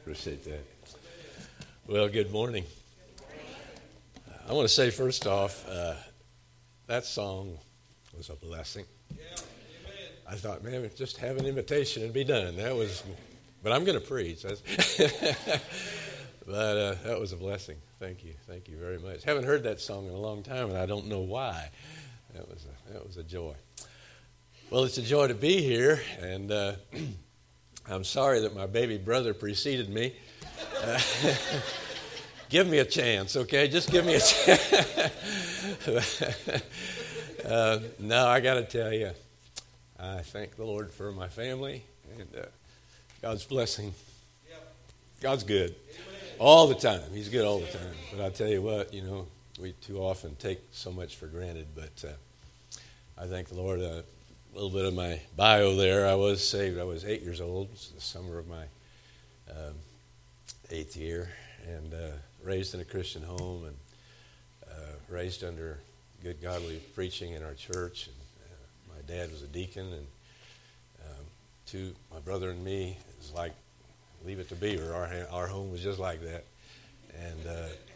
Appreciate that. Well, good morning. I want to say first off, that song was a blessing. I thought, man, just have an invitation and be done. But I'm going to preach. But that was a blessing. Thank you very much. Haven't heard that song in a long time, and I don't know why. That was a joy. Well, it's a joy to be here, and I'm sorry that my baby brother preceded me. Give me a chance, okay? Just give me a chance. No, I got to tell you, I thank the Lord for my family and God's blessing. God's good all the time. He's good all the time. But I'll tell you what, we too often take so much for granted. But I thank the Lord. A little bit of my bio there. I was saved. I was 8 years old. It was the summer of my 8th year. And raised in a Christian home and raised under good godly preaching in our church. And my dad was a deacon, and my brother and me, it was like Leave It to Beaver. Our home was just like that. And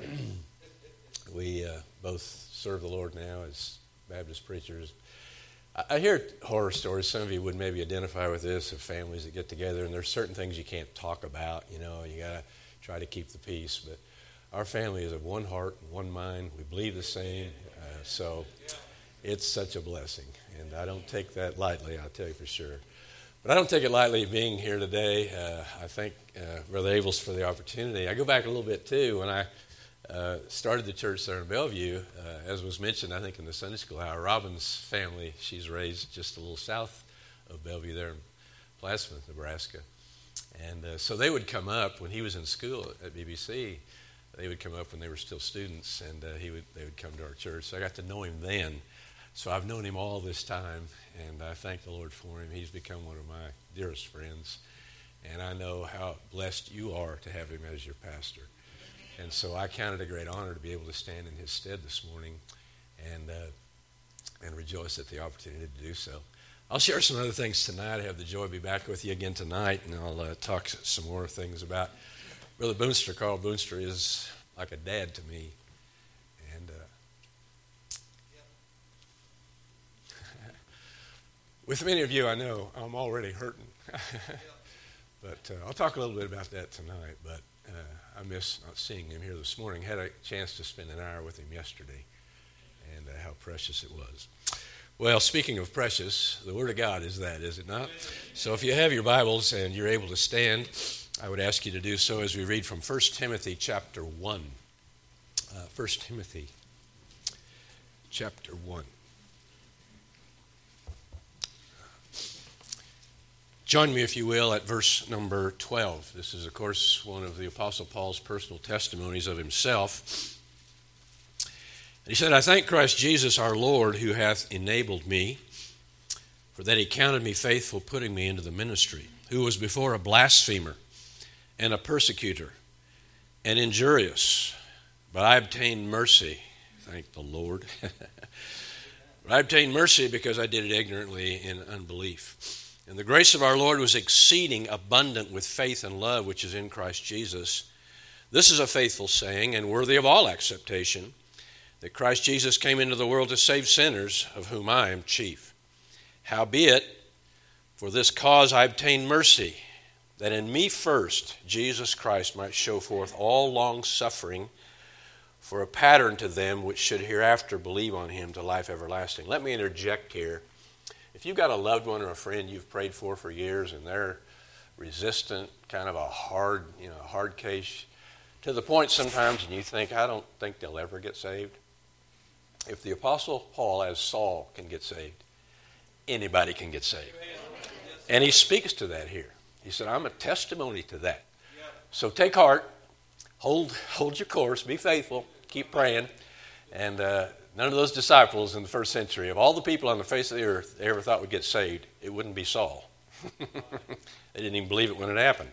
we both serve the Lord now as Baptist preachers. I hear horror stories. Some of you would maybe identify with this, of families that get together, and there's certain things you can't talk about. You got to try to keep the peace. But our family is of one heart and one mind. We believe the same. So it's such a blessing. And I don't take that lightly, I'll tell you for sure. But I don't take it lightly being here today. I thank Brother Avels for the opportunity. I go back a little bit, too. When I started the church there in Bellevue, as was mentioned, I think, in the Sunday school hour, Robin's family, she's raised just a little south of Bellevue there in Plattsmouth, Nebraska. And so they would come up when he was in school at BBC. They would come up when they were still students, and they would come to our church. So I got to know him then. So I've known him all this time, and I thank the Lord for him. He's become one of my dearest friends, and I know how blessed you are to have him as your pastor. And so I count it a great honor to be able to stand in his stead this morning and rejoice at the opportunity to do so. I'll share some other things tonight. I have the joy to be back with you again tonight, and I'll talk some more things about Brother Boonster. Carl Boonster is like a dad to me. And with many of you, I know I'm already hurting. But I'll talk a little bit about that tonight. But I miss not seeing him here this morning. Had a chance to spend an hour with him yesterday, and how precious it was. Well, speaking of precious, the Word of God is that, is it not? So if you have your Bibles and you're able to stand, I would ask you to do so as we read from 1 Timothy chapter 1. 1 Timothy chapter 1. Join me, if you will, at verse number 12. This is, of course, one of the Apostle Paul's personal testimonies of himself. And he said, I thank Christ Jesus our Lord, who hath enabled me, for that he counted me faithful, putting me into the ministry, who was before a blasphemer and a persecutor and injurious. But I obtained mercy. Thank the Lord. But I obtained mercy because I did it ignorantly in unbelief. And the grace of our Lord was exceeding abundant with faith and love, which is in Christ Jesus. This is a faithful saying and worthy of all acceptation, that Christ Jesus came into the world to save sinners, of whom I am chief. Howbeit, for this cause I obtained mercy, that in me first Jesus Christ might show forth all long-suffering for a pattern to them which should hereafter believe on him to life everlasting. Let me interject here. If you've got a loved one or a friend you've prayed for years, and they're resistant, kind of a hard case, to the point sometimes and you think, I don't think they'll ever get saved. If the Apostle Paul, as Saul, can get saved, anybody can get saved. And he speaks to that here. He said, I'm a testimony to that. So take heart, hold your course, be faithful, keep praying. And none of those disciples in the first century, of all the people on the face of the earth they ever thought would get saved, it wouldn't be Saul. They didn't even believe it when it happened.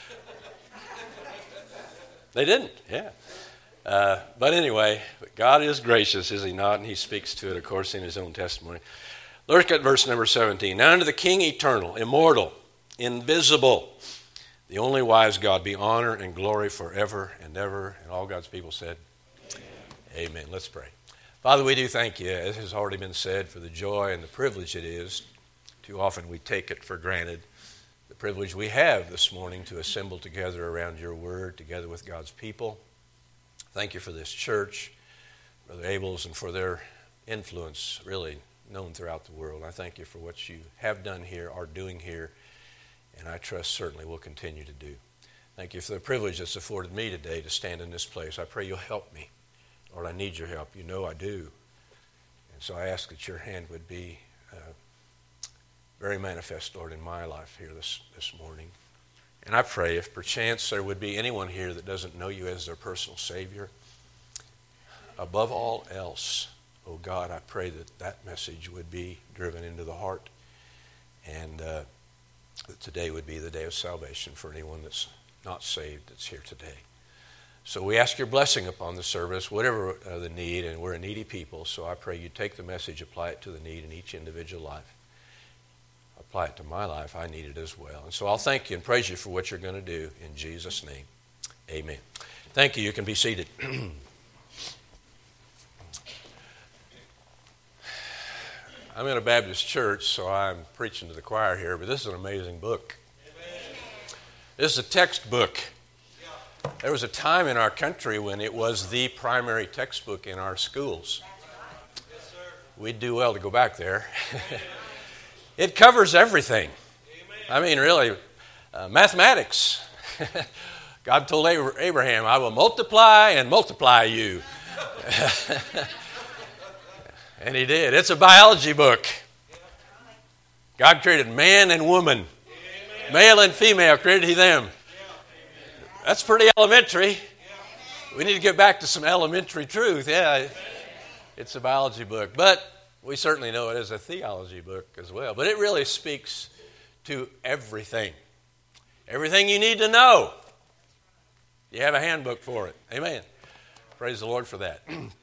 They didn't, yeah. But anyway, God is gracious, is he not? And he speaks to it, of course, in his own testimony. Look at verse number 17. Now unto the King eternal, immortal, invisible, the only wise God, be honor and glory forever and ever. And all God's people said, Amen. Let's pray. Father, we do thank you, as has already been said, for the joy and the privilege it is. Too often we take it for granted, the privilege we have this morning to assemble together around your word, together with God's people. Thank you for this church, Brother Abels, and for their influence, really known throughout the world. I thank you for what you have done here, are doing here, and I trust certainly will continue to do. Thank you for the privilege that's afforded me today to stand in this place. I pray you'll help me. Lord, I need your help. You know I do. And so I ask that your hand would be very manifest, Lord, in my life here this morning. And I pray if perchance there would be anyone here that doesn't know you as their personal Savior, above all else, oh God, I pray that that message would be driven into the heart, and that today would be the day of salvation for anyone that's not saved that's here today. So we ask your blessing upon the service, whatever the need, and we're a needy people, so I pray you take the message, apply it to the need in each individual life. Apply it to my life. I need it as well. And so I'll thank you and praise you for what you're going to do. In Jesus' name, amen. Thank you. You can be seated. I'm in a Baptist church, so I'm preaching to the choir here, but this is an amazing book. Amen. This is a textbook. Yeah. There was a time in our country when it was the primary textbook in our schools. Yes, sir. We'd do well to go back there. It covers everything. Amen. I mean, really, mathematics. God told Abraham, I will multiply and multiply you. And he did. It's a biology book. God created man and woman. Amen. Male and female created he them. That's pretty elementary. We need to get back to some elementary truth. Yeah, it's a biology book. But we certainly know it as a theology book as well. But it really speaks to everything. Everything you need to know. You have a handbook for it. Amen. Praise the Lord for that.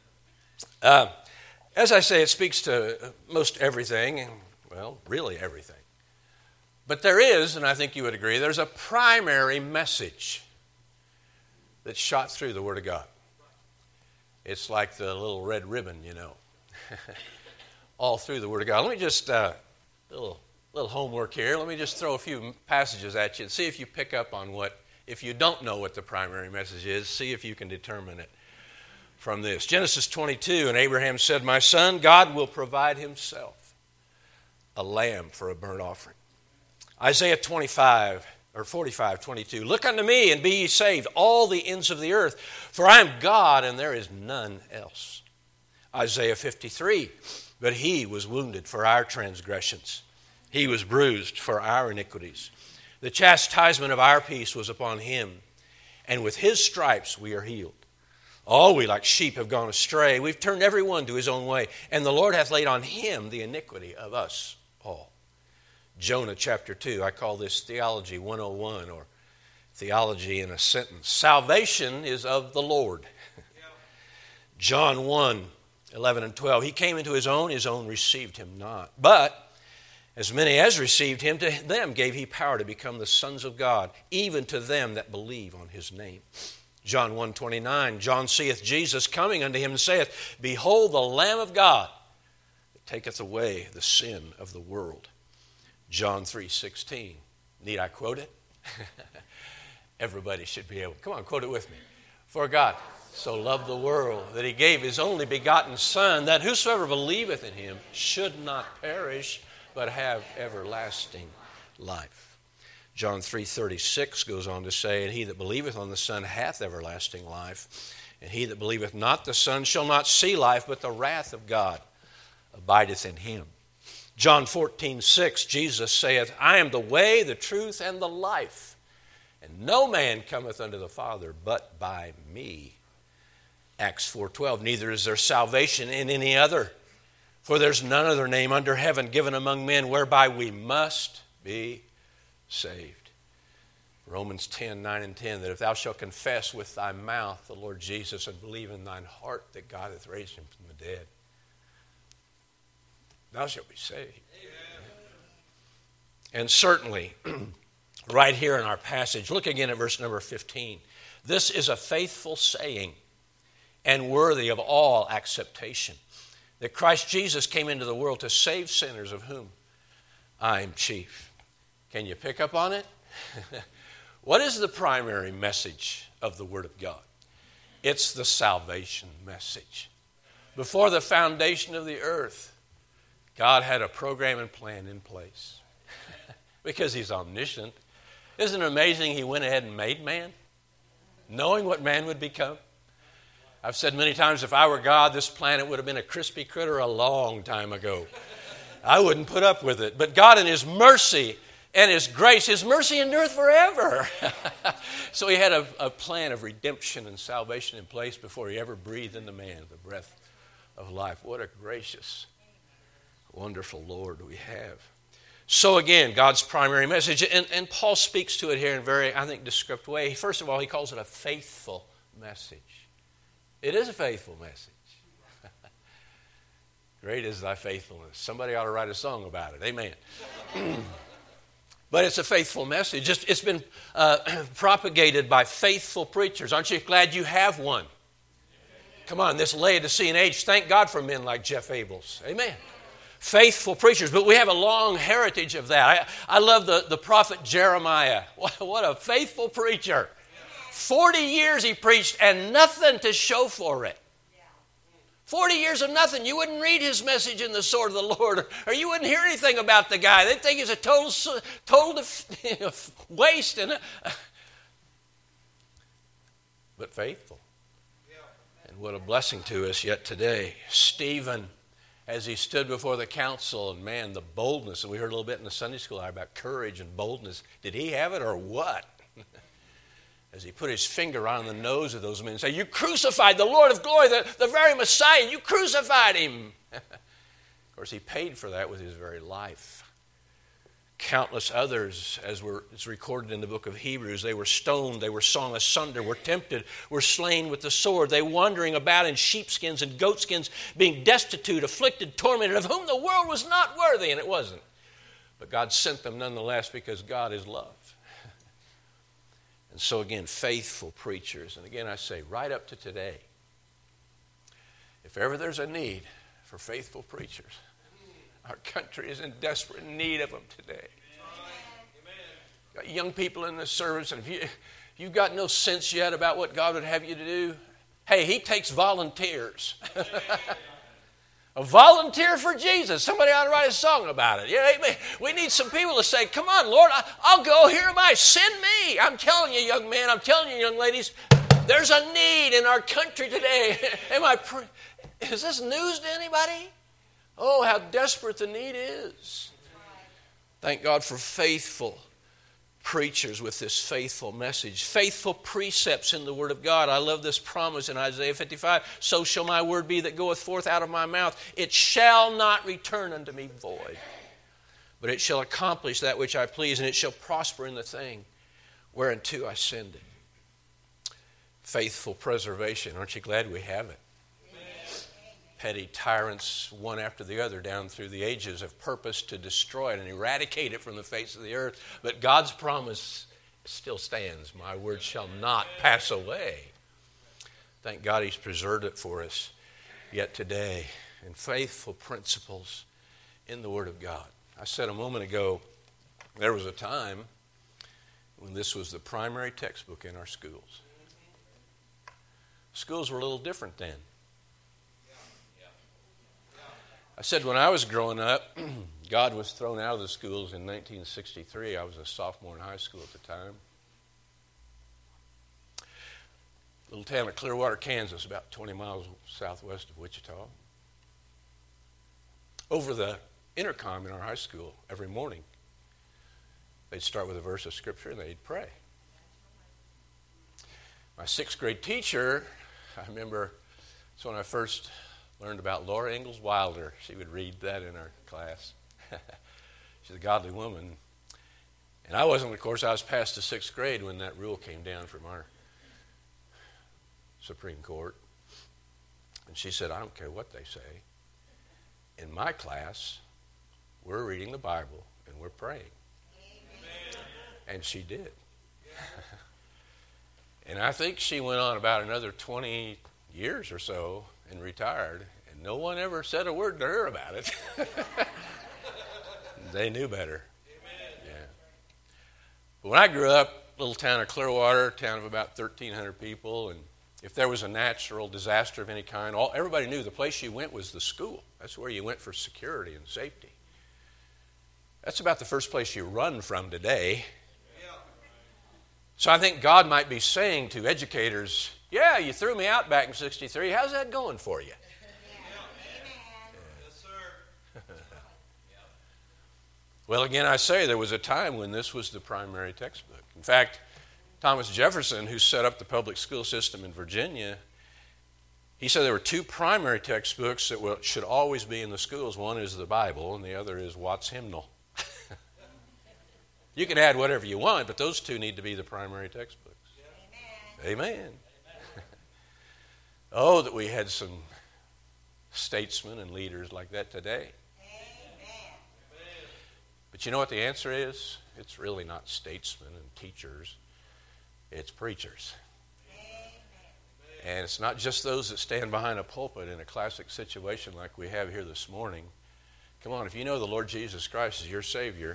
As I say, it speaks to most everything. Well, really everything. But there is, and I think you would agree, there's a primary message that's shot through the Word of God. It's like the little red ribbon, you know. All through the Word of God. Let me just, little homework here. Let me just throw a few passages at you and see if you pick up on what, if you don't know what the primary message is, see if you can determine it from this. Genesis 22, and Abraham said, my son, God will provide himself a lamb for a burnt offering. Isaiah 45:22, look unto me and be ye saved, all the ends of the earth, for I am God and there is none else. Isaiah 53, but he was wounded for our transgressions. He was bruised for our iniquities. The chastisement of our peace was upon him, and with his stripes we are healed. All we like sheep have gone astray. We've turned every one to his own way, and the Lord hath laid on him the iniquity of us all. Jonah chapter 2, I call this Theology 101, or theology in a sentence. Salvation is of the Lord. John 1:11 and 12, he came into his own received him not. But as many as received him, to them gave he power to become the sons of God, even to them that believe on his name. John 1:29, John seeth Jesus coming unto him and saith, behold the Lamb of God that taketh away the sin of the world. John 3:16, need I quote it? Everybody should be able. Come on, quote it with me. For God so loved the world that he gave his only begotten Son, that whosoever believeth in him should not perish, but have everlasting life. John 3:36 goes on to say, and he that believeth on the Son hath everlasting life, and he that believeth not the Son shall not see life, but the wrath of God abideth in him. John 14:6, Jesus saith, I am the way, the truth, and the life, and no man cometh unto the Father but by me. Acts 4:12, neither is there salvation in any other, for there's none other name under heaven given among men whereby we must be saved. Romans 10:9 and 10, that if thou shalt confess with thy mouth the Lord Jesus and believe in thine heart that God hath raised him from the dead, thou shalt be saved. Amen. And certainly, right here in our passage. Look again at verse number 15. This is a faithful saying and worthy of all acceptation, that Christ Jesus came into the world to save sinners, of whom I am chief. Can you pick up on it? What is the primary message of the Word of God? It's the salvation message. Before the foundation of the earth, God had a program and plan in place because He's omniscient. Isn't it amazing He went ahead and made man, knowing what man would become? I've said many times, if I were God, this planet would have been a crispy critter a long time ago. I wouldn't put up with it. But God in His mercy and His grace, His mercy endureth forever. So He had a plan of redemption and salvation in place before He ever breathed into man the breath of life. What a gracious, wonderful Lord we have. So again, God's primary message, and Paul speaks to it here in a very, I think, descriptive way. First of all, he calls it a faithful message. It is a faithful message. Great is thy faithfulness. Somebody ought to write a song about it. Amen. But it's a faithful message. It's been propagated by faithful preachers. Aren't you glad you have one? Come on, this Laodicean age, thank God for men like Jeff Abels. Amen. Faithful preachers, but we have a long heritage of that. I love the prophet Jeremiah. What a faithful preacher. 40 years he preached and nothing to show for it. 40 years of nothing. You wouldn't read his message in the Sword of the Lord, or you wouldn't hear anything about the guy. They'd think he's a total waste. But faithful. And what a blessing to us yet today. Stephen, as he stood before the council, and man, the boldness, and we heard a little bit in the Sunday school hour about courage and boldness. Did he have it or what? As he put his finger on the nose of those men and said, you crucified the Lord of glory, the very Messiah. You crucified him. Of course, he paid for that with his very life. Countless others, as it's recorded in the book of Hebrews, they were stoned, they were sawn asunder, were tempted, were slain with the sword. They wandering about in sheepskins and goatskins, being destitute, afflicted, tormented, of whom the world was not worthy, and it wasn't. But God sent them nonetheless because God is love. And so again, faithful preachers. And again, I say, right up to today, if ever there's a need for faithful preachers, our country is in desperate need of them today. Got young people in this service, and if you've got no sense yet about what God would have you to do, hey, He takes volunteers. A volunteer for Jesus. Somebody ought to write a song about it. Yeah, amen. We need some people to say, come on, Lord, I'll go. Here am I. Send me. I'm telling you, young man, I'm telling you, young ladies, there's a need in our country today. Is this news to anybody? Oh, how desperate the need is. Thank God for faithful preachers with this faithful message. Faithful precepts in the Word of God. I love this promise in Isaiah 55. So shall my word be that goeth forth out of my mouth. It shall not return unto me void, but it shall accomplish that which I please, and it shall prosper in the thing whereunto I send it. Faithful preservation. Aren't you glad we have it? Petty tyrants, one after the other, down through the ages, have purposed to destroy it and eradicate it from the face of the earth. But God's promise still stands. My word shall not pass away. Thank God He's preserved it for us yet today. And faithful principles in the Word of God. I said a moment ago, there was a time when this was the primary textbook in our schools. Schools were a little different then. I said when I was growing up, God was thrown out of the schools in 1963. I was a sophomore in high school at the time. Little town of Clearwater, Kansas, about 20 miles southwest of Wichita. Over the intercom in our high school every morning, they'd start with a verse of Scripture and they'd pray. My sixth grade teacher, I remember, it's when I first learned about Laura Ingalls Wilder. She would read that in our class. She's a godly woman. And I wasn't, of course, I was past the sixth grade when that rule came down from our Supreme Court. And she said, I don't care what they say. In my class, we're reading the Bible and we're praying. Amen. And she did. And I think she went on about another 20 years or so and retired. And no one ever said a word to her about it. They knew better. Yeah. But when I grew up, little town of Clearwater, town of about 1,300 people, and if there was a natural disaster of any kind, everybody knew the place you went was the school. That's where you went for security and safety. That's about the first place you run from today. So I think God might be saying to educators, yeah, you threw me out back in '63. How's that going for you? Yes, sir. Well, again, I say there was a time when this was the primary textbook. In fact, Thomas Jefferson, who set up the public school system in Virginia, he said there were two primary textbooks that should always be in the schools. One is the Bible, and the other is Watts Hymnal. You can add whatever you want, but those two need to be the primary textbooks. Amen. Amen. Oh, that we had some statesmen and leaders like that today. Amen. But you know what the answer is? It's really not statesmen and teachers. It's preachers. And it's not just those that stand behind a pulpit in a classic situation like we have here this morning. Come on, if you know the Lord Jesus Christ is your Savior,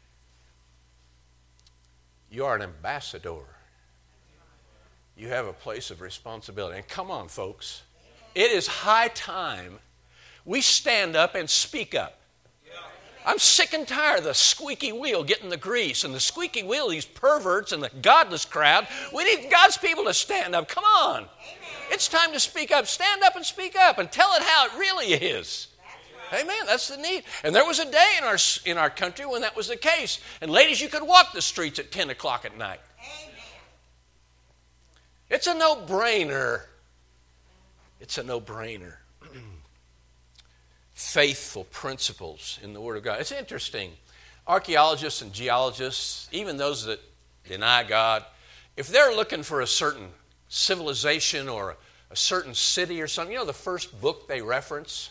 you are an ambassador. You have a place of responsibility. And come on, folks. It is high time we stand up and speak up. I'm sick and tired of the squeaky wheel getting the grease and the squeaky wheel, these perverts and the godless crowd. We need God's people to stand up. Come on. Amen. It's time to speak up. Stand up and speak up and tell it how it really is. Right. Amen. That's the need. And there was a day in our country when that was the case. And ladies, you could walk the streets at 10 o'clock at night. Amen. It's a no-brainer. It's a no-brainer. Faithful principles in the Word of God. It's interesting. Archaeologists and geologists, even those that deny God, if they're looking for a certain civilization or a certain city or something, you know the first book they reference?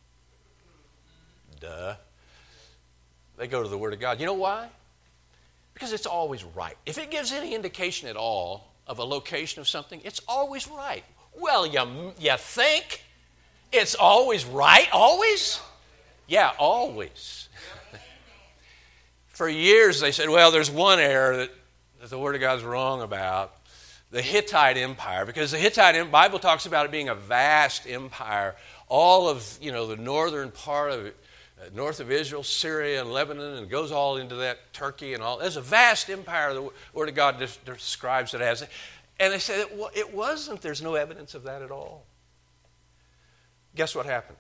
They go to the Word of God. You know why? Because it's always right. If it gives any indication at all of a location of something, it's always right. Well, you think? It's always right? Always? Yeah, always. For years they said, well, there's one error that the Word of God's wrong about. The Hittite Empire, because the Hittite Bible talks about it being a vast empire. All of, the northern part of it, north of Israel, Syria, and Lebanon, and it goes all into that Turkey and all. There's a vast empire the Word of God describes it as. And they said it wasn't. There's no evidence of that at all. Guess what happened?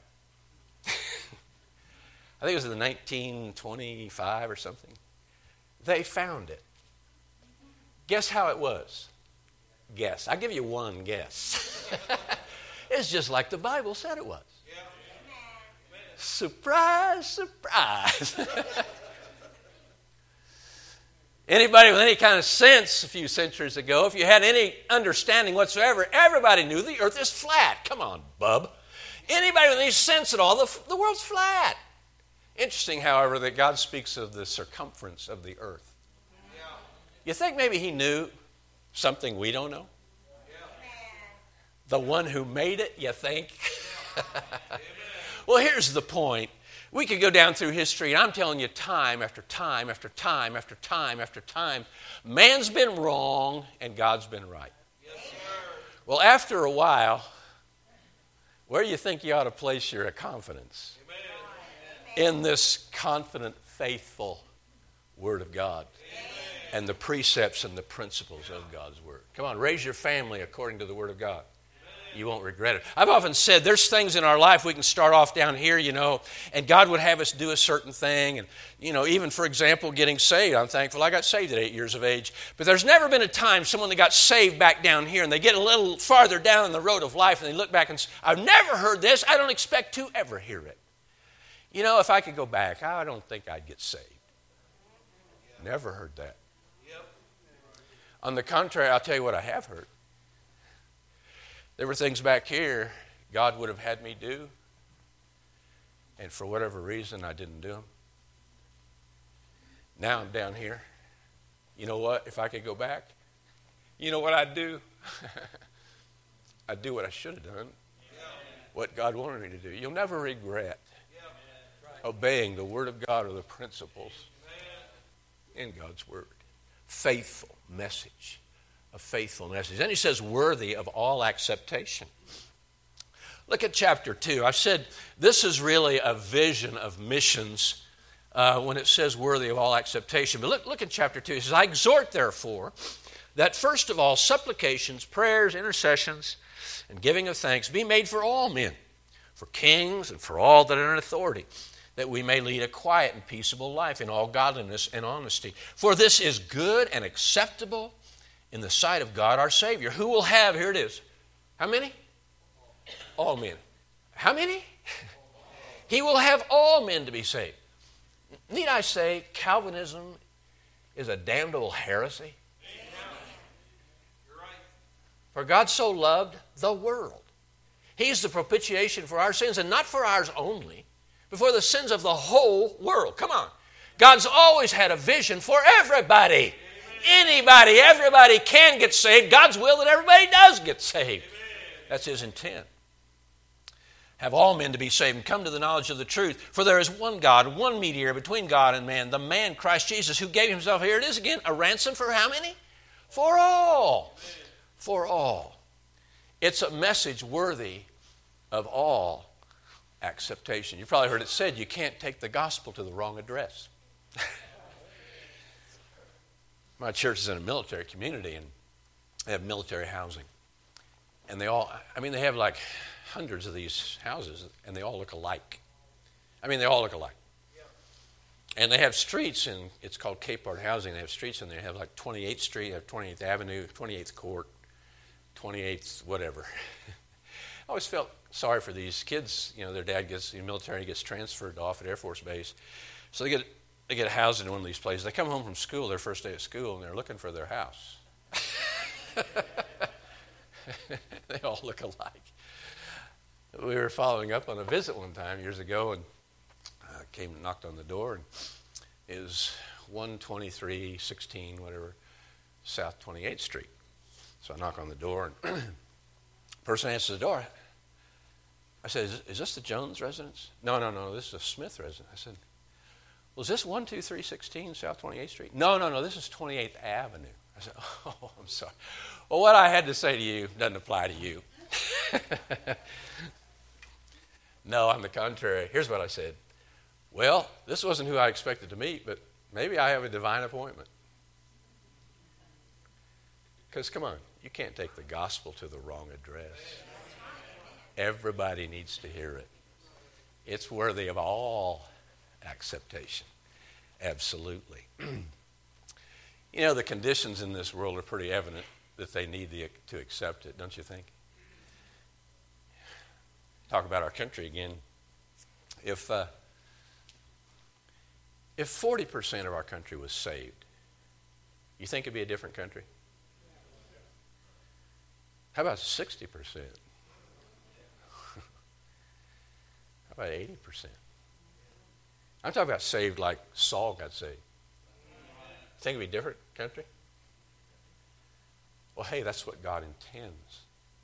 I think it was in 1925 or something. They found it. Guess how it was? Guess. I'll give you one guess. It's just like the Bible said it was. Yeah. Surprise, surprise. Anybody with any kind of sense a few centuries ago, if you had any understanding whatsoever, everybody knew the earth is flat. Come on, bub. Anybody with any sense at all, the world's flat. Interesting, however, that God speaks of the circumference of the earth. Yeah. You think maybe he knew something we don't know? Yeah. The one who made it, you think? Well, here's the point. We could go down through history, and I'm telling you time after time after time after time after time, man's been wrong and God's been right. Yes, sir. Well, after a while, where do you think you ought to place your confidence? Amen. In this confident, faithful Word of God. Amen. And the precepts and the principles of God's Word. Come on, raise your family according to the Word of God. You won't regret it. I've often said there's things in our life we can start off down here, and God would have us do a certain thing. And, even, for example, getting saved. I'm thankful I got saved at 8 years of age. But there's never been a time someone that got saved back down here and they get a little farther down in the road of life and they look back and say, I've never heard this. I don't expect to ever hear it. If I could go back, I don't think I'd get saved. Never heard that. On the contrary, I'll tell you what I have heard. There were things back here God would have had me do, and for whatever reason, I didn't do them. Now I'm down here. You know what? If I could go back, you know what I'd do? I'd do what I should have done, what God wanted me to do. You'll never regret obeying the Word of God or the principles in God's Word. Faithful message. A faithful message. Then he says, worthy of all acceptation. Look at chapter 2. I've said this is really a vision of missions when it says worthy of all acceptation. But look at chapter 2. It says, I exhort, therefore, that first of all supplications, prayers, intercessions, and giving of thanks be made for all men, for kings and for all that are in authority, that we may lead a quiet and peaceable life in all godliness and honesty. For this is good and acceptable in the sight of God our Savior, who will have, here it is, how many? All men. How many? He will have all men to be saved. Need I say, Calvinism is a damnable heresy? For God so loved the world. He's the propitiation for our sins, and not for ours only, but for the sins of the whole world. Come on. God's always had a vision for everybody. Anybody, everybody can get saved. God's will that everybody does get saved. That's His intent. Have all men to be saved and come to the knowledge of the truth. For there is one God, one mediator between God and man, the man Christ Jesus, who gave Himself, here it is again, a ransom for how many? For all. For all. It's a message worthy of all acceptation. You've probably heard it said, you can't take the gospel to the wrong address. My church is in a military community, and they have military housing. And they have like hundreds of these houses, and they all look alike. They all look alike. And they have streets, and it's called Cape Art Housing. They have streets, and they have like 28th Street, they have 28th Avenue, 28th Court, 28th whatever. I always felt sorry for these kids. You know, their dad gets in the military, gets transferred off at Air Force Base. So they get housed in one of these places. They come home from school, their first day at school, and they're looking for their house. They all look alike. We were following up on a visit one time years ago, and came and knocked on the door, and it was 12316, whatever, South 28th Street. So I knock on the door, and the person answers the door. I said, is this the Jones residence? No, this is a Smith residence. I said, well, is this 12316 South 28th Street? No, this is 28th Avenue. I said, oh, I'm sorry. Well, what I had to say to you doesn't apply to you. No, on the contrary. Here's what I said. Well, this wasn't who I expected to meet, but maybe I have a divine appointment. Because, come on, you can't take the gospel to the wrong address. Everybody needs to hear it. It's worthy of all acceptation. Absolutely. You know, the conditions in this world are pretty evident that they need to accept it, don't you think? Talk about our country again. If 40% of our country was saved, you think it'd be a different country? How about 60%? How about 80%? I'm talking about saved like Saul got saved. Think it'd be a different country? Well, hey, that's what God intends.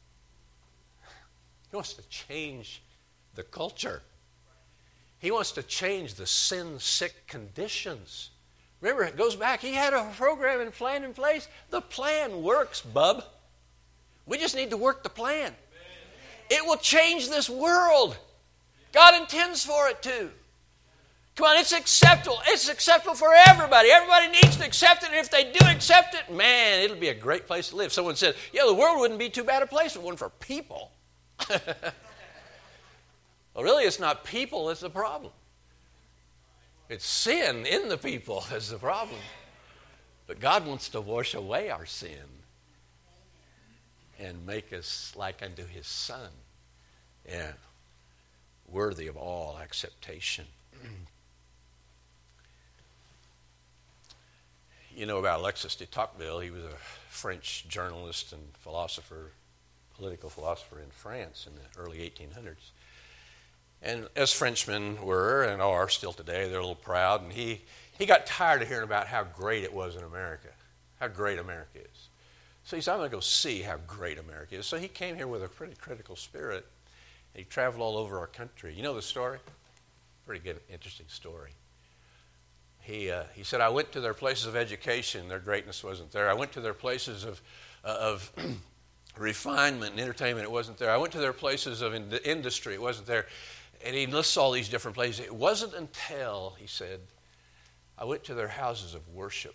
He wants to change the culture. He wants to change the sin-sick conditions. Remember, it goes back. He had a program and plan in place. The plan works, bub. We just need to work the plan. It will change this world. God intends for it to. Come on, it's acceptable. It's acceptable for everybody. Everybody needs to accept it. And if they do accept it, man, it'll be a great place to live. Someone said, yeah, the world wouldn't be too bad a place if it wasn't for people. Well, really, it's not people that's the problem. It's sin in the people that's the problem. But God wants to wash away our sin and make us like unto His Son. Yeah, worthy of all acceptation. You know about Alexis de Tocqueville. He was a French journalist and philosopher, political philosopher in France in the early 1800s. And as Frenchmen were and are still today, they're a little proud. And he got tired of hearing about how great it was in America. how great America is. So he said, I'm going to go see how great America is. So he came here with a pretty critical spirit. He traveled all over our country. You know the story? Pretty good, interesting story. He said, I went to their places of education. Their greatness wasn't there. I went to their places of refinement and entertainment. It wasn't there. I went to their places of industry. It wasn't there. And he lists all these different places. It wasn't until, he said, I went to their houses of worship.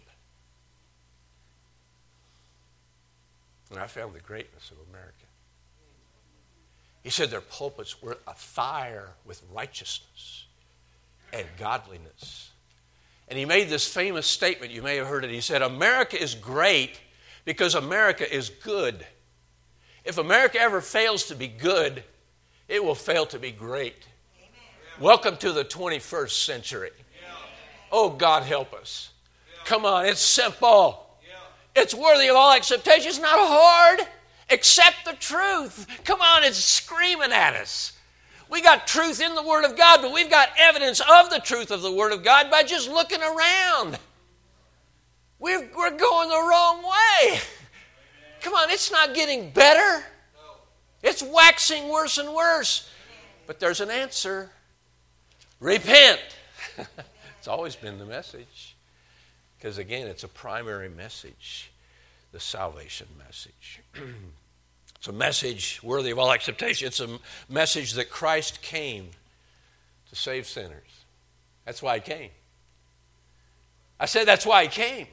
And I found the greatness of America. He said their pulpits were afire with righteousness and godliness. And he made this famous statement, you may have heard it. He said, America is great because America is good. If America ever fails to be good, it will fail to be great. Amen. Welcome to the 21st century. Yeah. Oh, God help us. Yeah. Come on, it's simple. Yeah. It's worthy of all acceptation. It's not hard. Accept the truth. Come on, it's screaming at us. We got truth in the Word of God, but we've got evidence of the truth of the Word of God by just looking around. We're going the wrong way. Come on, it's not getting better. It's waxing worse and worse. But there's an answer. Repent. It's always been the message. Because again, it's a primary message. The salvation message. It's a message worthy of all acceptation. It's a message that Christ came to save sinners. That's why he came. I said that's why he came.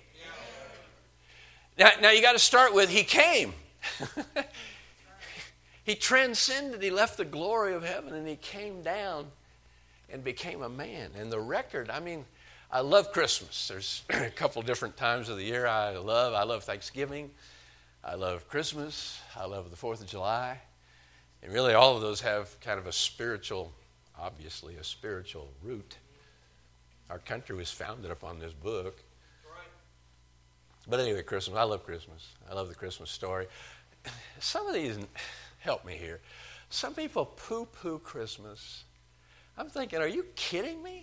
Now you got to start with he came. He transcended. He left the glory of heaven and he came down and became a man. And the record, I love Christmas. There's a couple different times of the year I love Thanksgiving. I love Christmas. I love the 4th of July. And really all of those have kind of a spiritual root. Our country was founded upon this book. But anyway, Christmas. I love Christmas. I love the Christmas story. Some of these, help me here. Some people poo-poo Christmas. I'm thinking, are you kidding me?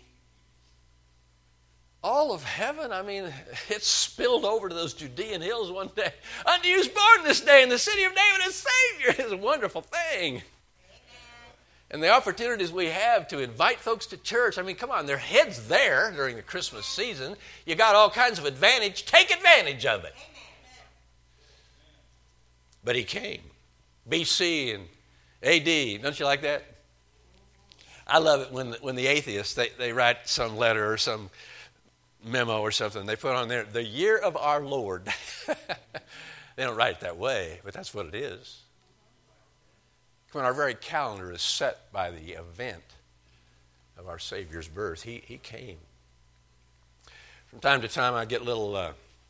All of heaven, it spilled over to those Judean hills one day. Unto you is born this day in the city of David a Savior. It's a wonderful thing. Amen. And the opportunities we have to invite folks to church, come on, their head's there during the Christmas season. You got all kinds of advantage. Take advantage of it. Amen. But he came. BC and AD. Don't you like that? I love it when the atheists, they write some letter or some memo or something. They put on there, the year of our Lord. They don't write it that way, but that's what it is. When our very calendar is set by the event of our Savior's birth, he came. From time to time, I get little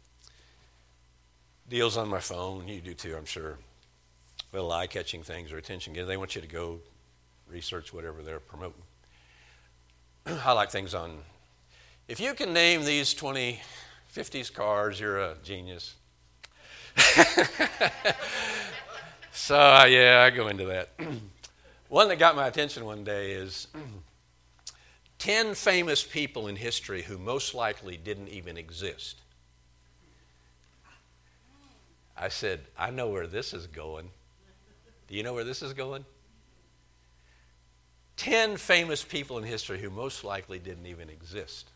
deals on my phone. You do too, I'm sure. Little eye-catching things or attention-getting. They want you to go research whatever they're promoting. I like things on, if you can name these 2050s cars, you're a genius. So, I go into that. One that got my attention one day is 10 famous people in history who most likely didn't even exist. I said, I know where this is going. Do you know where this is going? 10 famous people in history who most likely didn't even exist.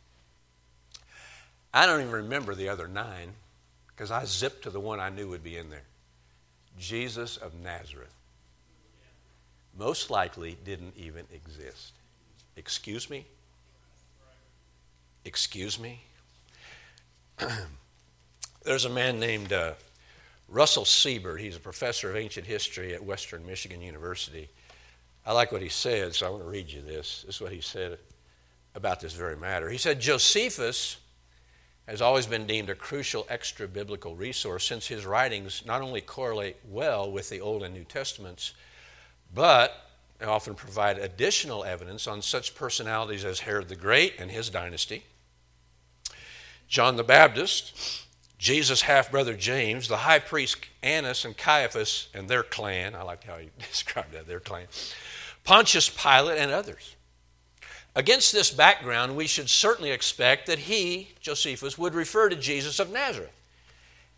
I don't even remember the other 9 because I zipped to the one I knew would be in there. Jesus of Nazareth. Most likely didn't even exist. Excuse me? Excuse me? There's a man named Russell Siebert. He's a professor of ancient history at Western Michigan University. I like what he said, so I want to read you this. This is what he said about this very matter. He said, Josephus has always been deemed a crucial extra-biblical resource since his writings not only correlate well with the Old and New Testaments, but they often provide additional evidence on such personalities as Herod the Great and his dynasty, John the Baptist, Jesus' half-brother James, the high priest Annas and Caiaphas and their clan. I like how he described that, their clan. Pontius Pilate and others. Against this background, we should certainly expect that he, Josephus, would refer to Jesus of Nazareth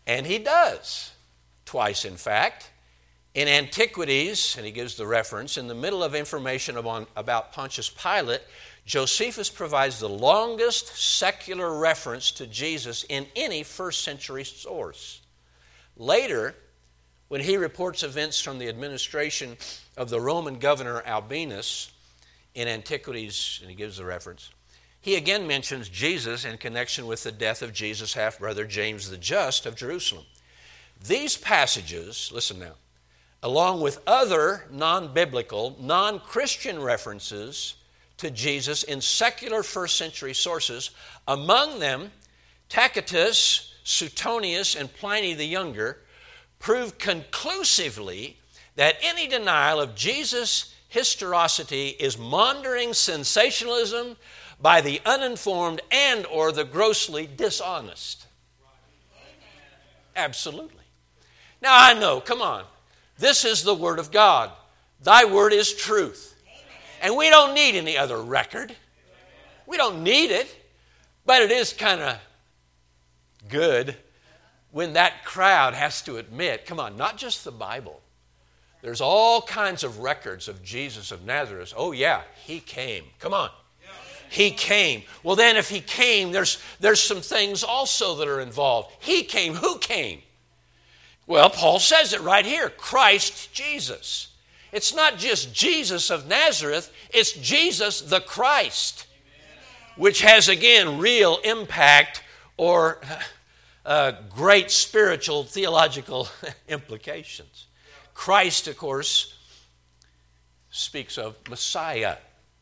And he does, twice in fact. In Antiquities, and he gives the reference, in the middle of information about Pontius Pilate, Josephus provides the longest secular reference to Jesus in any first century source. Later, when he reports events from the administration of the Roman governor Albinus in Antiquities, and he gives the reference, he again mentions Jesus in connection with the death of Jesus' half-brother James the Just of Jerusalem. These passages, listen now, along with other non-biblical, non-Christian references to Jesus in secular first century sources, among them Tacitus, Suetonius, and Pliny the Younger, prove conclusively that any denial of Jesus' historicity is maundering sensationalism by the uninformed and or the grossly dishonest. Absolutely. Now I know, come on, this is the Word of God. Thy Word is truth. And we don't need any other record. We don't need it. But it is kind of good when that crowd has to admit, come on, not just the Bible. There's all kinds of records of Jesus of Nazareth. Oh yeah, he came. Come on. He came. Well then if he came, there's some things also that are involved. He came. Who came? Well, Paul says it right here. Christ Jesus. It's not just Jesus of Nazareth. It's Jesus the Christ. Which has again real impact or great spiritual theological implications. Christ, of course, speaks of Messiah,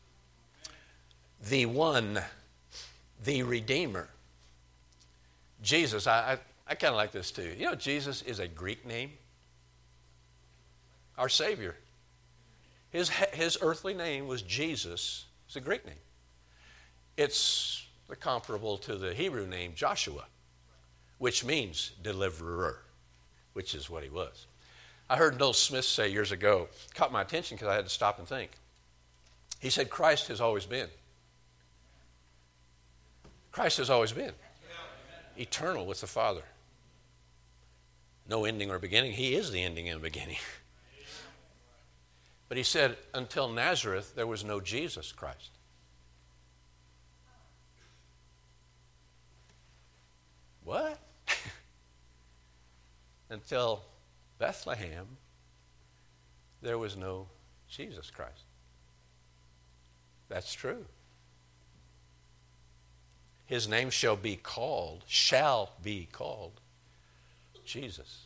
the one, the Redeemer. Jesus, I kind of like this too. You know, Jesus is a Greek name. Our Savior. His earthly name was Jesus. It's a Greek name. It's comparable to the Hebrew name Joshua, which means deliverer, which is what he was. I heard Noel Smith say years ago, caught my attention because I had to stop and think. He said, Christ has always been. Christ has always been. Eternal with the Father. No ending or beginning. He is the ending and beginning. But he said, until Nazareth, there was no Jesus Christ. What? Until Bethlehem, there was no Jesus Christ. That's true. His name shall be called Jesus.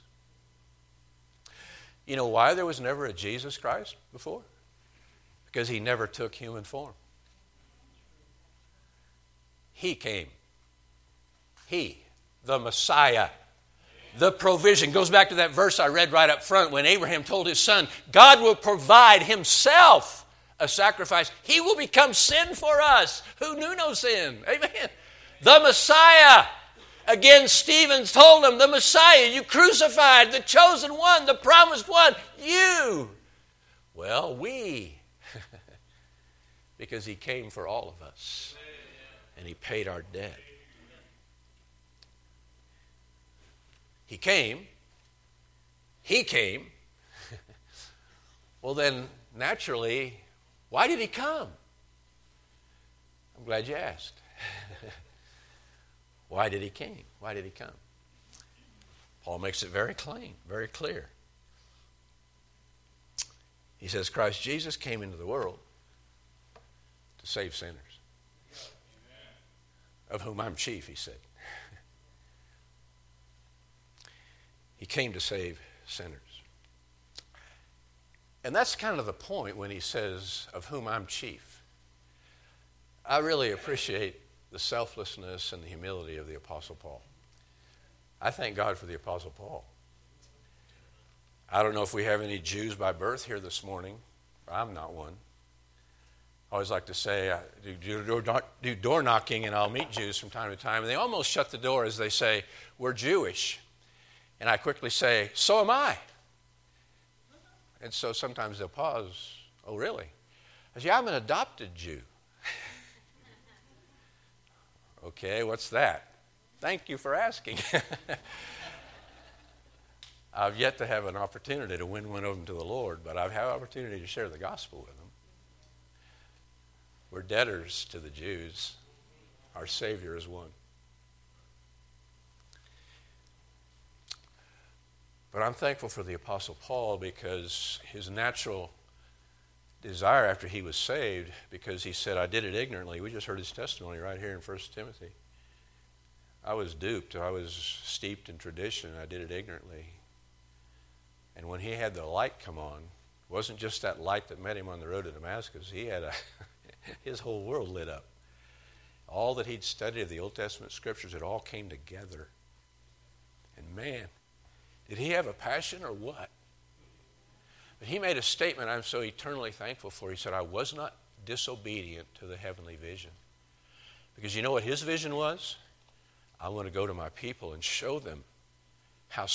You know why there was never a Jesus Christ before? Because he never took human form. He came. He, the Messiah, the provision. Goes back to that verse I read right up front when Abraham told his son, God will provide himself a sacrifice. He will become sin for us who knew no sin. Amen. The Messiah. Again, Stephen told him, the Messiah, you crucified, the chosen one, the promised one, you. Well, we. Because he came for all of us. And he paid our debt. He came. Well, then, naturally, why did he come? I'm glad you asked. Why did he came? Why did he come? Paul makes it very plain, very clear. He says, Christ Jesus came into the world to save sinners. Of whom I'm chief, he said. He came to save sinners. And that's kind of the point when he says, of whom I'm chief. I really appreciate the selflessness and the humility of the Apostle Paul. I thank God for the Apostle Paul. I don't know if we have any Jews by birth here this morning. I'm not one. I always like to say, I do door knocking and I'll meet Jews from time to time. And they almost shut the door as they say, we're Jewish. And I quickly say, so am I. And so sometimes they'll pause. Oh, really? I say, I'm an adopted Jew. Okay, what's that? Thank you for asking. I've yet to have an opportunity to win one of them to the Lord, but I've had an opportunity to share the gospel with them. We're debtors to the Jews. Our Savior is one. But I'm thankful for the Apostle Paul because his natural desire after he was saved, because he said, I did it ignorantly. We just heard his testimony right here in 1 Timothy. I was duped. I was steeped in tradition. I did it ignorantly. And when he had the light come on, it wasn't just that light that met him on the road to Damascus. He had his whole world lit up. All that he'd studied of the Old Testament scriptures, it all came together. And man, did he have a passion or what? But he made a statement I'm so eternally thankful for. He said, I was not disobedient to the heavenly vision. Because you know what his vision was? I want to go to my people and show them how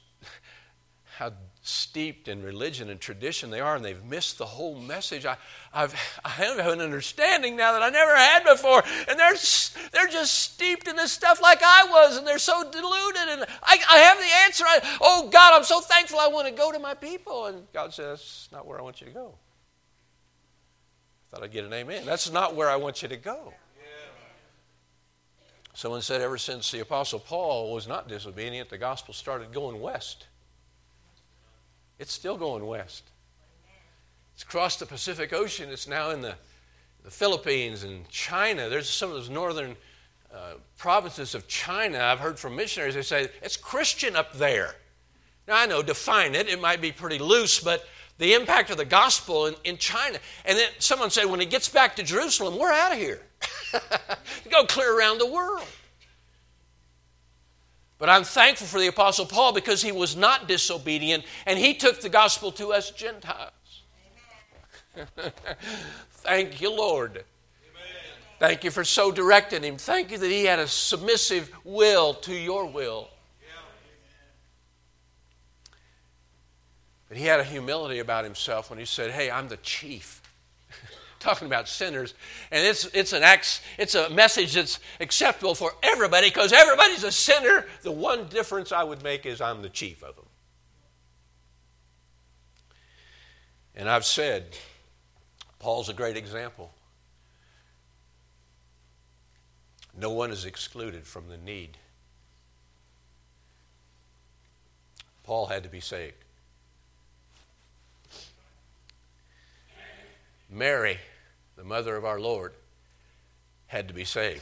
steeped in religion and tradition they are, and they've missed the whole message. I have an understanding now that I never had before, and they're just steeped in this stuff like I was, and they're so deluded, and I have the answer. Oh, God, I'm so thankful I want to go to my people. And God says, that's not where I want you to go. I thought I'd get an amen. That's not where I want you to go. Someone said ever since the Apostle Paul was not disobedient, the gospel started going west. It's still going west. It's crossed the Pacific Ocean. It's now in the Philippines and China. There's some of those northern provinces of China. I've heard from missionaries, they say, it's Christian up there. Now, I know, define it. It might be pretty loose, but the impact of the gospel in China. And then someone said, when it gets back to Jerusalem, we're out of here. Go clear around the world. But I'm thankful for the Apostle Paul because he was not disobedient and he took the gospel to us Gentiles. Thank you, Lord. Amen. Thank you for so directing him. Thank you that he had a submissive will to your will. But he had a humility about himself when he said, hey, I'm the chief. Talking about sinners, and it's a message that's acceptable for everybody because everybody's a sinner. The one difference I would make is I'm the chief of them. And I've said, Paul's a great example. No one is excluded from the need. Paul had to be saved. Mary, the mother of our Lord, had to be saved.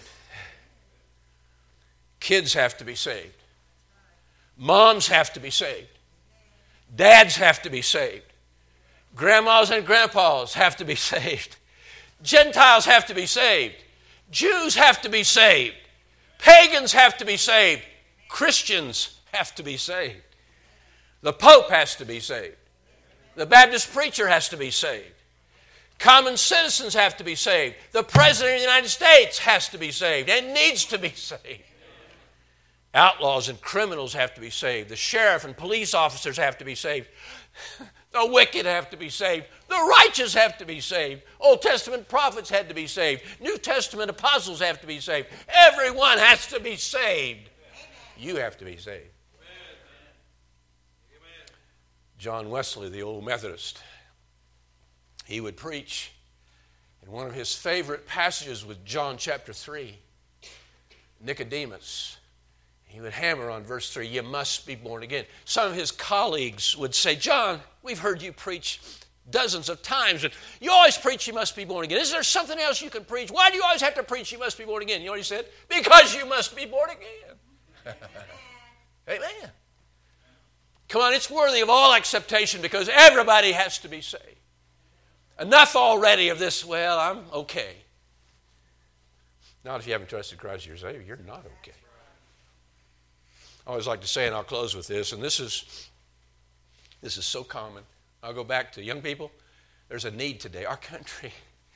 Kids have to be saved. Moms have to be saved. Dads have to be saved. Grandmas and grandpas have to be saved. Gentiles have to be saved. Jews have to be saved. Pagans have to be saved. Christians have to be saved. The Pope has to be saved. The Baptist preacher has to be saved. Common citizens have to be saved. The President of the United States has to be saved and needs to be saved. Outlaws and criminals have to be saved. The sheriff and police officers have to be saved. The wicked have to be saved. The righteous have to be saved. Old Testament prophets had to be saved. New Testament apostles have to be saved. Everyone has to be saved. You have to be saved. John Wesley, the old Methodist, he would preach, and one of his favorite passages was John chapter 3. Nicodemus, he would hammer on verse 3, you must be born again. Some of his colleagues would say, John, we've heard you preach dozens of times, and you always preach you must be born again. Is there something else you can preach? Why do you always have to preach you must be born again? You know what he said? Because you must be born again. Amen. Come on, it's worthy of all acceptation because everybody has to be saved. Enough already of this, well, I'm okay. Not if you haven't trusted Christ as your Savior, you're not okay. I always like to say, and I'll close with this, and this is so common. I'll go back to young people. There's a need today. Our country.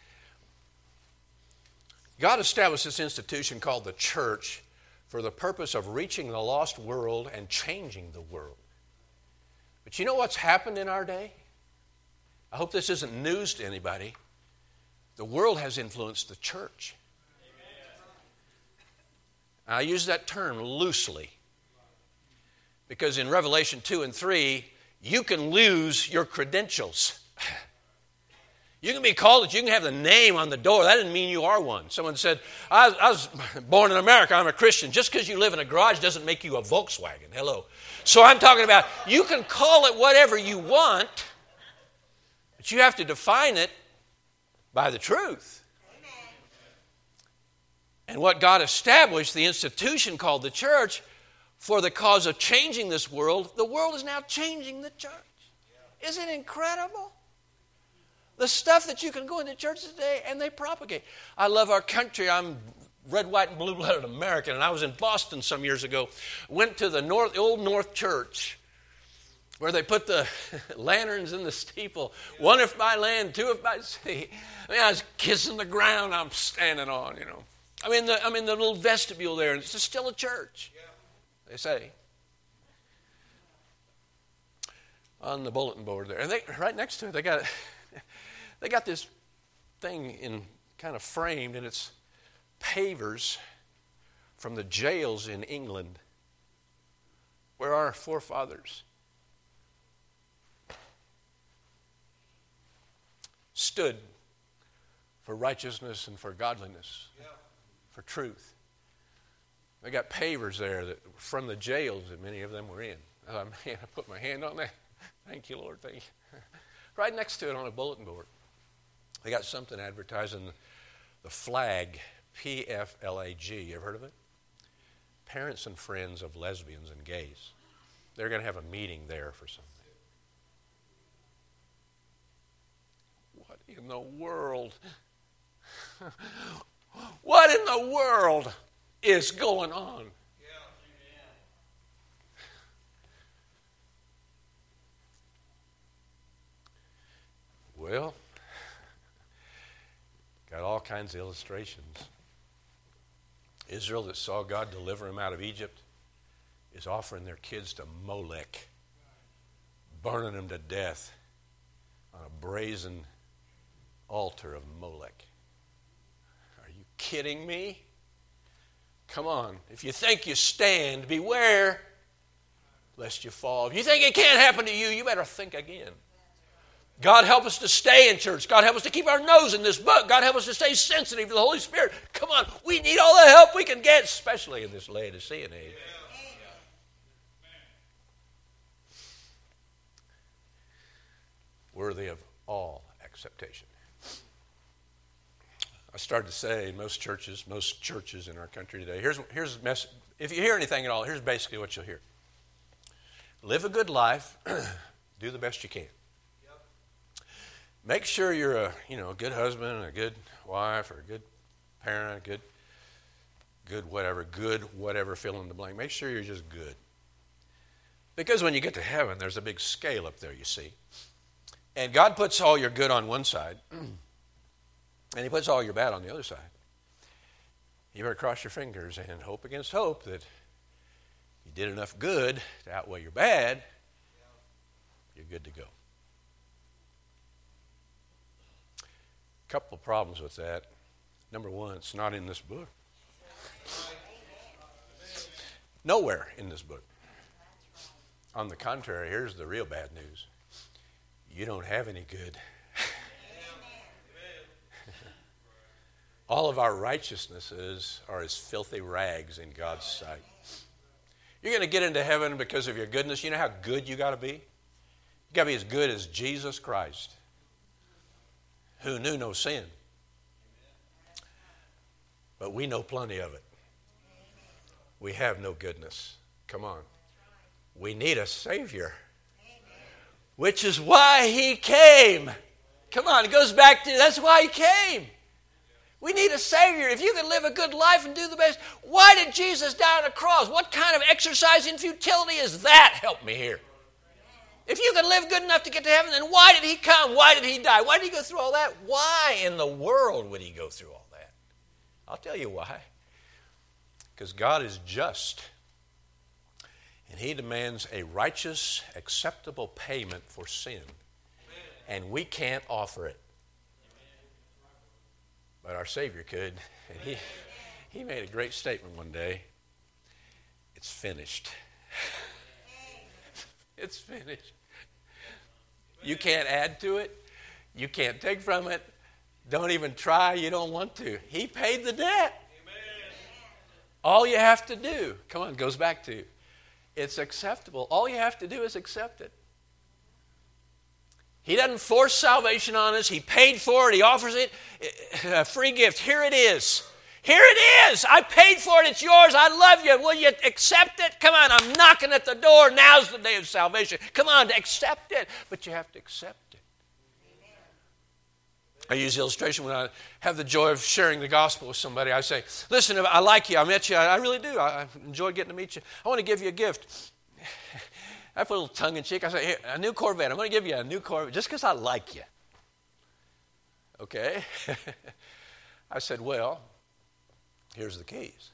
God established this institution called the church for the purpose of reaching the lost world and changing the world. But you know what's happened in our day? I hope this isn't news to anybody. The world has influenced the church. I use that term loosely. Because in Revelation 2 and 3, you can lose your credentials. You can be called it. You can have the name on the door. That doesn't mean you are one. Someone said, I was born in America. I'm a Christian. Just because you live in a garage doesn't make you a Volkswagen. Hello. So I'm talking about you can call it whatever you want, but you have to define it by the truth. Amen. And what God established, the institution called the church, for the cause of changing this world, the world is now changing the church. Isn't it incredible? The stuff that you can go into church today and they propagate. I love our country. I'm red, white, and blue-blooded American, and I was in Boston some years ago. Went to the Old North Church where they put the lanterns in the steeple. One if by land, two if by sea. I mean, I was kissing the ground I'm standing on, I'm in the little vestibule there, and it's still a church, they say. On the bulletin board there. And right next to it, they got this thing in kind of framed, and it's pavers from the jails in England where our forefathers stood for righteousness and for godliness, for truth. They got pavers there that from the jails that many of them were in. I put my hand on that. Thank you, Lord. Thank you. Right next to it on a bulletin board, they got something advertising the flag, PFLAG. You ever heard of it? Parents and Friends of Lesbians and Gays. They're going to have a meeting there for something. What in the world? What in the world is going on? Well, got all kinds of illustrations. Israel that saw God deliver them out of Egypt is offering their kids to Molech, burning them to death on a brazen altar of Molech. Are you kidding me? Come on. If you think you stand, beware lest you fall. If you think it can't happen to you, you better think again. God help us to stay in church. God help us to keep our nose in this book. God help us to stay sensitive to the Holy Spirit. Come on, we need all the help we can get, especially in this Laodicean age. Worthy of all acceptation. I started to say most churches in our country today, here's the message. If you hear anything at all, here's basically what you'll hear. Live a good life. Do the best you can. Make sure you're a good husband, a good wife, or a good parent, good whatever, fill in the blank. Make sure you're just good. Because when you get to heaven, there's a big scale up there, you see. And God puts all your good on one side, and He puts all your bad on the other side. You better cross your fingers and hope against hope that you did enough good to outweigh your bad. You're good to go. Couple of problems with that. Number one, it's not in this book. Nowhere in this book. On the contrary, here's the real bad news. You don't have any good. All of our righteousnesses are as filthy rags in God's sight. You're going to get into heaven because of your goodness. You know how good you got to be? You got to be as good as Jesus Christ, who knew no sin. But we know plenty of it. We have no goodness. Come on. We need a Savior, which is why He came. Come on, it goes back to, that's why He came. We need a Savior. If you can live a good life and do the best, why did Jesus die on a cross? What kind of exercise in futility is that? Help me here. If you can live good enough to get to heaven, then why did He come? Why did He die? Why did He go through all that? Why in the world would He go through all that? I'll tell you why. Because God is just. And He demands a righteous, acceptable payment for sin. And we can't offer it. But our Savior could. And He made a great statement one day. It's finished. It's finished. You can't add to it. You can't take from it. Don't even try. You don't want to. He paid the debt. All you have to do, come on, goes back to, it's acceptable. All you have to do is accept it. He doesn't force salvation on us. He paid for it. He offers it. A free gift. Here it is. Here it is. I paid for it. It's yours. I love you. Will you accept it? Come on, I'm knocking at the door. Now's the day of salvation. Come on, accept it. But you have to accept it. I use the illustration when I have the joy of sharing the gospel with somebody. I say, listen, I like you. I met you. I really do. I enjoy getting to meet you. I want to give you a gift. I put a little tongue-in-cheek. I say, here, a new Corvette. I'm going to give you a new Corvette just because I like you. Okay? I said, well, here's the keys.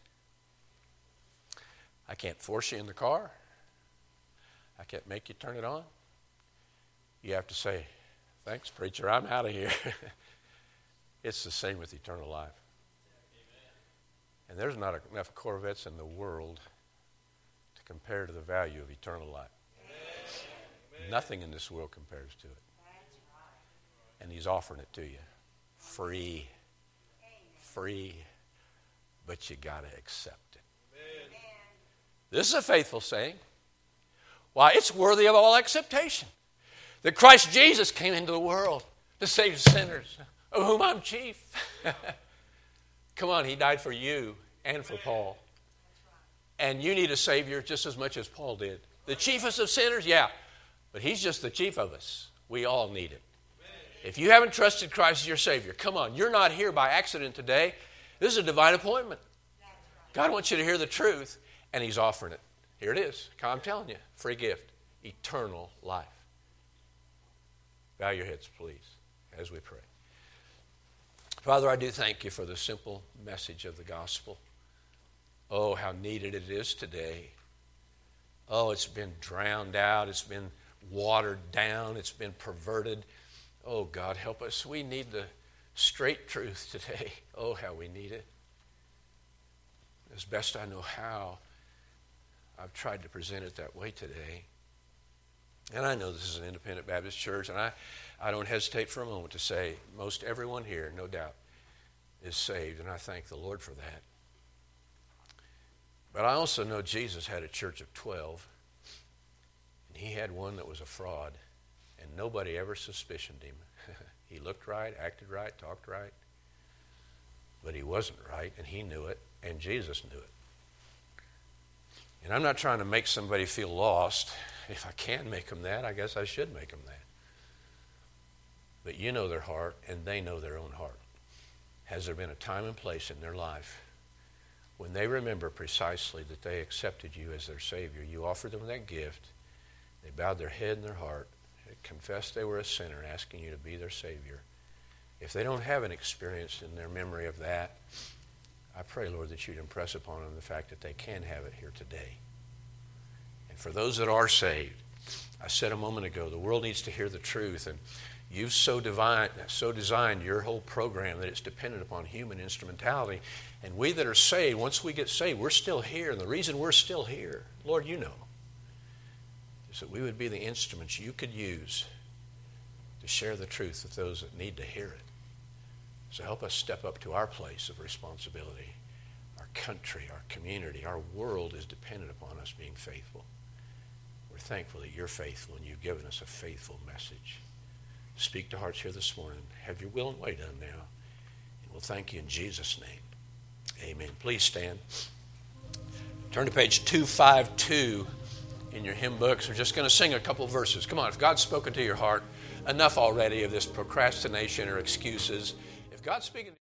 I can't force you in the car. I can't make you turn it on. You have to say, thanks, preacher, I'm out of here. It's the same with eternal life. And there's not enough Corvettes in the world to compare to the value of eternal life. Nothing in this world compares to it. And he's offering it to you. Free. Free. But you got to accept it. This is a faithful saying. Why, it's worthy of all acceptation. That Christ Jesus came into the world to save sinners, of whom I'm chief. Come on, he died for you and for Paul. And you need a Savior just as much as Paul did. The chiefest of sinners, yeah. But he's just the chief of us. We all need it. If you haven't trusted Christ as your Savior, come on, you're not here by accident today. This is a divine appointment. God wants you to hear the truth, and he's offering it. Here it is. I'm telling you, free gift, eternal life. Bow your heads, please, as we pray. Father, I do thank you for the simple message of the gospel. Oh, how needed it is today. Oh, it's been drowned out. It's been watered down. It's been perverted. Oh, God, help us. We need the straight truth today. Oh, how we need it. As best I know how, I've tried to present it that way today. And I know this is an independent Baptist church, and I don't hesitate for a moment to say most everyone here, no doubt, is saved, and I thank the Lord for that. But I also know Jesus had a church of 12, and he had one that was a fraud, and nobody ever suspicioned him. He looked right, acted right, talked right, but he wasn't right, and he knew it, and Jesus knew it. And I'm not trying to make somebody feel lost. If I can make them that, I guess I should make them that. But you know their heart, and they know their own heart. Has there been a time and place in their life when they remember precisely that they accepted you as their Savior? You offered them that gift. They bowed their head and their heart, confessed they were a sinner, asking you to be their Savior. If they don't have an experience in their memory of that, I pray, Lord, that you'd impress upon them the fact that they can have it here today. And for those that are saved, I said a moment ago, the world needs to hear the truth, and you've so designed your whole program that it's dependent upon human instrumentality. And we that are saved, once we get saved, we're still here. And the reason we're still here, Lord, you know, is that we would be the instruments you could use to share the truth with those that need to hear it. So help us step up to our place of responsibility. Our country, our community, our world is dependent upon us being faithful. We're thankful that you're faithful and you've given us a faithful message. Speak to hearts here this morning. Have your will and way done now. And we'll thank you in Jesus' name. Amen. Please stand. Turn to page 252 in your hymn books. We're just going to sing a couple verses. Come on, if God's spoken to your heart, enough already of this procrastination or excuses. If God's speaking